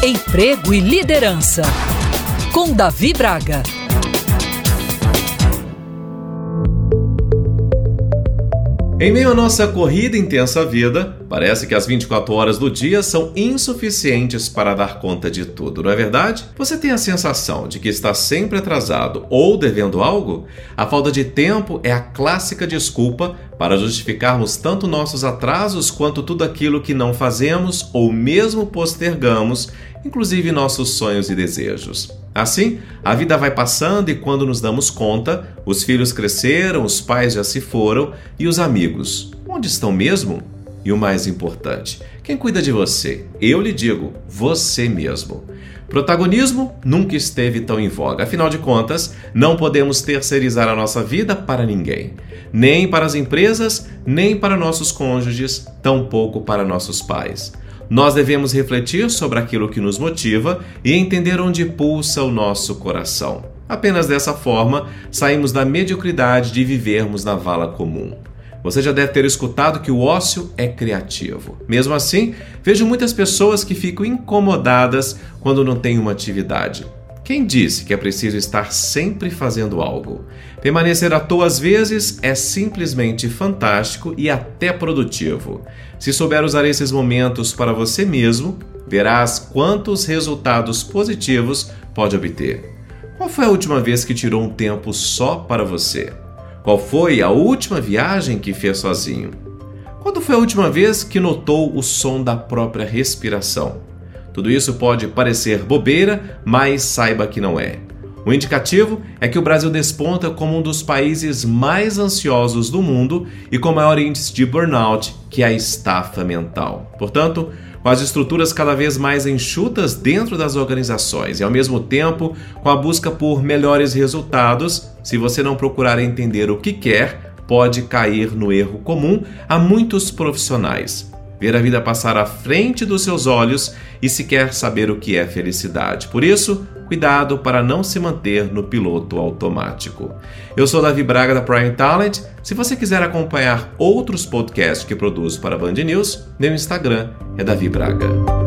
Emprego e Liderança, com Davi Braga. Em meio à nossa corrida intensa vida, parece que as 24 horas do dia são insuficientes para dar conta de tudo, não é verdade? Você tem a sensação de que está sempre atrasado ou devendo algo? A falta de tempo é a clássica desculpa para justificarmos tanto nossos atrasos quanto tudo aquilo que não fazemos ou mesmo postergamos, inclusive nossos sonhos e desejos. Assim, a vida vai passando e quando nos damos conta, os filhos cresceram, os pais já se foram e os amigos, onde estão mesmo? E o mais importante, quem cuida de você? Eu lhe digo, você mesmo. Protagonismo nunca esteve tão em voga. Afinal de contas, não podemos terceirizar a nossa vida para ninguém. Nem para as empresas, nem para nossos cônjuges, tampouco para nossos pais. Nós devemos refletir sobre aquilo que nos motiva e entender onde pulsa o nosso coração. Apenas dessa forma, saímos da mediocridade de vivermos na vala comum. Você já deve ter escutado que o ócio é criativo. Mesmo assim, vejo muitas pessoas que ficam incomodadas quando não têm uma atividade. Quem disse que é preciso estar sempre fazendo algo? Permanecer à toa às vezes é simplesmente fantástico e até produtivo. Se souber usar esses momentos para você mesmo, verás quantos resultados positivos pode obter. Qual foi a última vez que tirou um tempo só para você? Qual foi a última viagem que fez sozinho? Quando foi a última vez que notou o som da própria respiração? Tudo isso pode parecer bobeira, mas saiba que não é. O indicativo é que o Brasil desponta como um dos países mais ansiosos do mundo e com maior índice de burnout, que é a estafa mental. Portanto, com as estruturas cada vez mais enxutas dentro das organizações e, ao mesmo tempo, com a busca por melhores resultados, se você não procurar entender o que quer, pode cair no erro comum a muitos profissionais. Ver a vida passar à frente dos seus olhos e sequer saber o que é felicidade. Por isso, cuidado para não se manter no piloto automático. Eu sou Davi Braga da Prime Talent. Se você quiser acompanhar outros podcasts que produzo para a Band News, meu Instagram é Davi Braga.